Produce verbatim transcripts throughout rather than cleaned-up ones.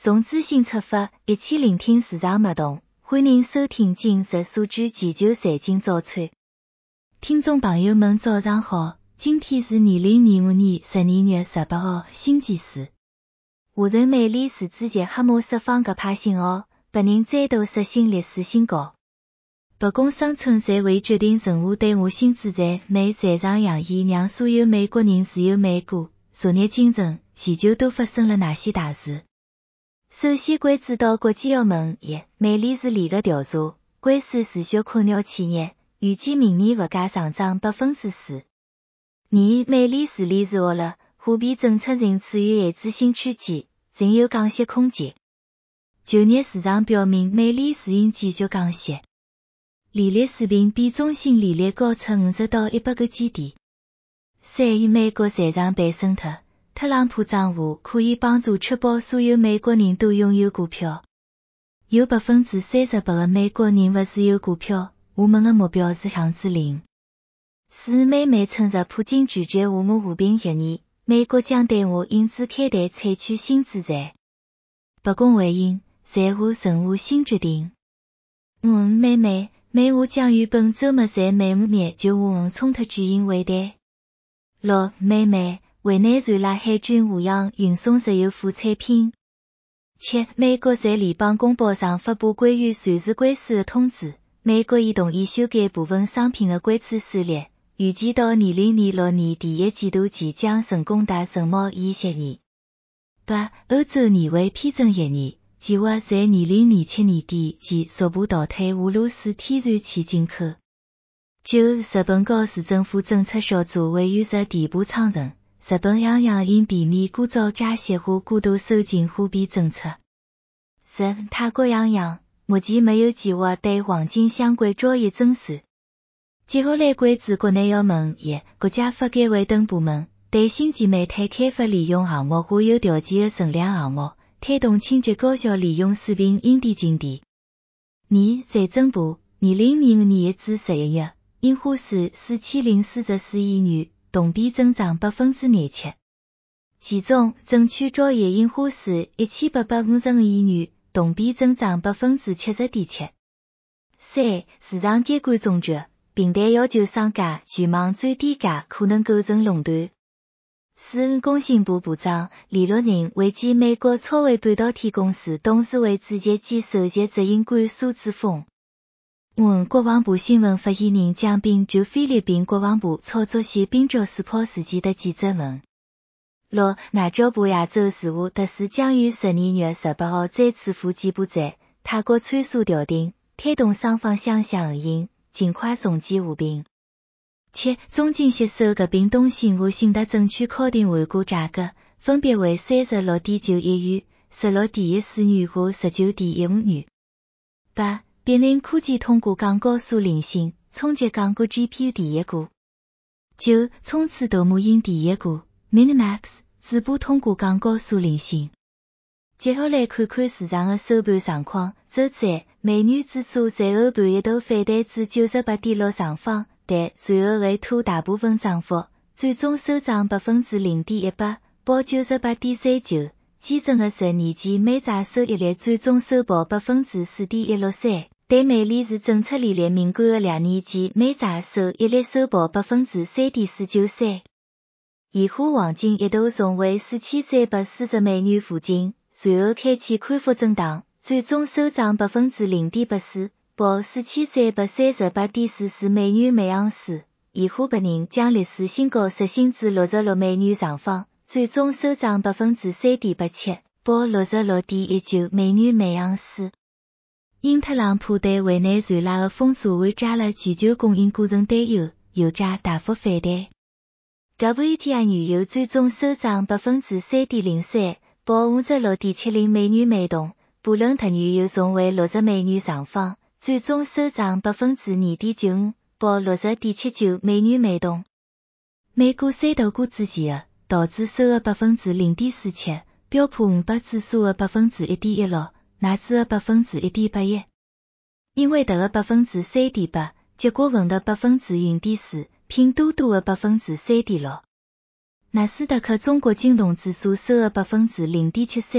从资讯出发，一起聆听市场脉动。欢迎收听今日数据全球财经早餐。听众朋友们早上好，今天是二零二五年十二月十八号，星期四。华晨美联储主席黑马释放鸽派信号，白人再度刷新历史新高。白宫声称暂未决定任何对华新制裁，美财长扬言让所有美国人持有美股。昨日清晨，全球都发生了哪些大事？首先关注到国际澳门一，美联储联合调查，关注持续困扰企业，预计明年物价上涨百分之四。二，美联储理事会了，货币政策仍处于限制性区间，仍有降息空间。就业市场表明美联储应继续降息。利率水平比中性利率高出五十到一百个基点。三，美国财长贝森特。特朗普账户可以帮助确保所有美国人都拥有股票。有百分之三十八的美国人不持有股票，我们的目标是降至零。四，美媒趁着普京拒绝俄乌和平协议，美国将对华因此开弹采取新制裁。白宫回应，暂无任何新决定。五，美媒，美俄将于本周末在美乌面就俄乌冲突举行会谈。六，美媒。委内瑞拉海军护航运送石油副产品。七，美国在联邦公报上发布关于瑞士关税的通知，美国已同意修改部分商品的关税数列，预计到二零二六年第一季度前将成功达成贸易协议。八，欧洲议会批准协议，计划在二零二七年底前逐步淘汰俄罗斯天然气进口。九，日本高市政府政策小组委员会第一步承认。日本央行应避免过早加息或过度收紧货币政策。十，泰国央行目前没有计划对黄金相关交易征税。接下来关注国内澳门一，国家发改委等部门对星级煤炭开发利用项目或有条件的存量项目，推动清洁高效利用水平应递进展。二，财政部二零二五年一至十一月，印花税四千零四十四亿元。同比增长百分之廿七，其中证券交易印花税一千八百五十五亿元，同比增长百分之七十点七。三，市场监管总局平台要求商家全网最低价可能构成垄断。四，工信部部长李乐宁会见美国超微半导体公司董事会主席兼首席执行官苏志峰。五，国防部新闻发言人蒋斌就菲律宾国防部操作系冰胶试炮事件的记者问。六，外交部亚洲事务特使将于十二月十八号再次赴柬埔寨，泰国参数调停，推动双方相向而行，尽快重建和平。七，中金携手合并东信和信达证券敲定韩国价格，分别为三十六点九一元、十六点一四元和十九点一五元。八，必胜科技通过港高速领信，冲击港股 G P U 第一股。九，冲刺豆母鹰第一股 Minimax 直播通过港高速领信。接下来看看市场的收盘状况。周三，美元指数在后盘一度反弹至九十八点六上方，但随后回吐大部分涨幅，最终收涨百分之零点一八，报九十八点三九。基准的十年期美债收益率最终收报百分之四点一六三。对美联储政策利率敏感的两年期美债收益率收报百分之三点四九三。现货黄金一度重回四千三百四十美元附近，随后开启宽幅震荡，最终收涨百分之零点八四，报四千三百三十八点四四美元每盎司。现货白银将历史新高刷新至六十六美元上方，最终收涨百分之三点八七，报六十六点一九美元每盎司。因特朗普对委内瑞拉的封锁案加了全球供应过程担忧，油价大幅反弹。W T I 原油最终收涨百分之三点零三，报五十六点七零美元每桶。布伦特原油重回六十美元上方，最终收涨百分之二点九五，报六十点七九美元每桶。美股三大股之前的道指收的百分之零点四七，标普五百指数的百分之一点一六。纳指的百分之一点八一，英伟达的百分之三点八，结果文的百分之零点四，拼多多的百分之三点六。纳斯达克中国金融指数收的百分之零点七三，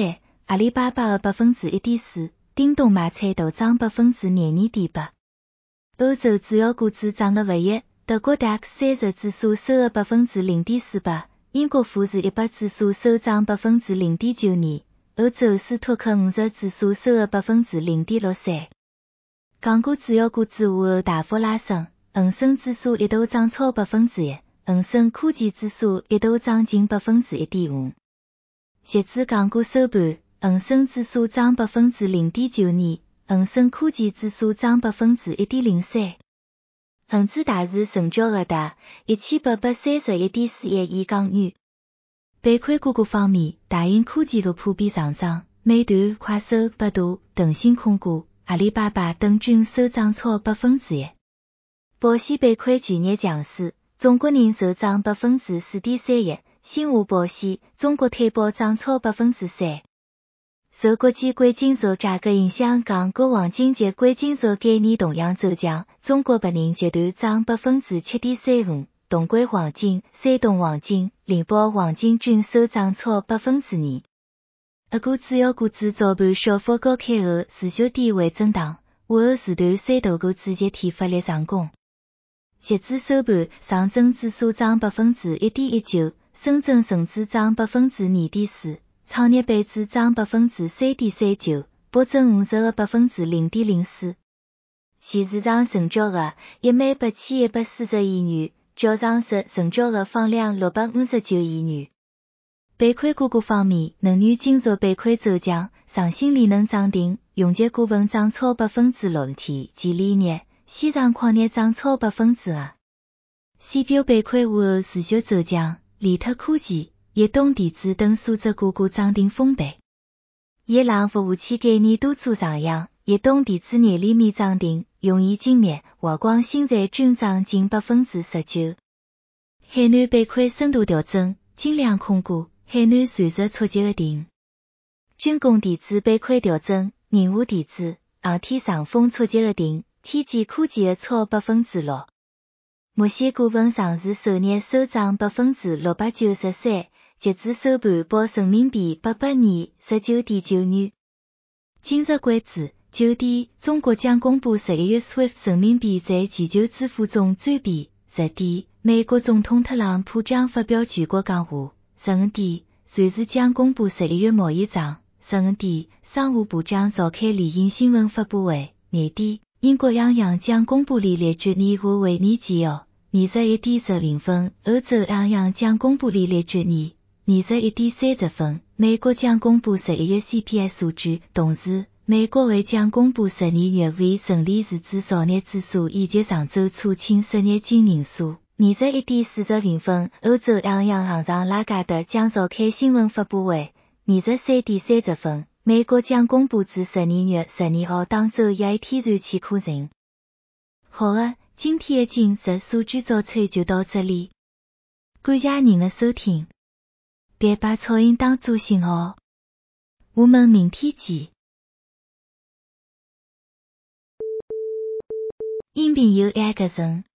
阿里巴巴的百分之一点四，叮咚马车都涨百分之廿二点八。欧洲主要股指涨了唯一，德国 D A X 三十指数收了百分之零点四八，英国富时一百指数收涨百分之零点九二，欧洲斯托克五十指数收了百分之零点六三。港股主要股指午后大幅拉升，恒生指数一度涨超百分之一，恒生科技指数一度涨近百分之一点五。截至港股收盘，恒生指数涨百分之零点九二，恒生科技指数涨百分之一点零三。恒指大市成交额达一千八百三十一点四一亿港元。板块个股方面，大型科技股普遍上涨，美团、快手、百度、腾讯控股、阿里巴巴等均收涨超百分之一。保险板块剧烈强势，中国人寿涨百分之四点三一，新华保险、中国退保涨超百分之三。受国际贵金属价格影响，港股黄金及贵金属概念同样走强，中国白银集团涨百分之七点三五，东贵黄金、山东黄金、灵宝黄金均收涨超百分之二。俄股主要股指早盘小幅高开后，持续低位震荡，午后时段三大股指集体发力上攻。截至收盘，上证指数涨百分之一点一九，深圳成指涨百分之二点四，创业板指涨百分之三点三九，沪深五十的百分之零点零四。现市场成交额一万八千一百四十亿元，较上日成交额放量六百五十九亿元。板块个股方面，能源金属板块走强，上新力能涨停，永杰股份涨超百分之六天，及锂业、西藏矿业涨超百分之二。C P U 板块午后持续走强，利特科技、移动电子等数只个股涨停封板。伊朗服务器概念多处上扬，移动电子廿厘米涨停，永仪精密、华光新材均涨近百分之十九。海南板块深度调整，精良控股、海南随时触及的顶。军工电子板块调整，宁华电子、航天上风触及的顶，天基科技的超百分之六。墨西股份上市首日收涨百分之六百九十三，截至收盘报人民币八百二十九点九元。今日关注九点，中国将公布十一月 S W I F T 人民币在全球支付中占比。十点，美国总统特朗普将发表全国讲话。十五点，瑞士将公布十一月贸易账。十五点，商务部将召开例行新闻发布会。廿点，英国央行将公布利率决议和为年纪哦。二十一点十零分，欧洲央行将公布利率决议。二十一点三十分，美国将公布十一月 C P I 数据，同时，美国还将公布十二月份城里日至少日指数以及上周初请失业金人数。二十一点四十零分，欧洲央行行长拉加德将召开新闻发布会。二十三点三十分，美国将公布自十二月十二号当周一天然气库存。好了，今天的今日数据早餐就到这里，感谢您的收听，别把噪音当作信号，我们明天见。音频由爱个人。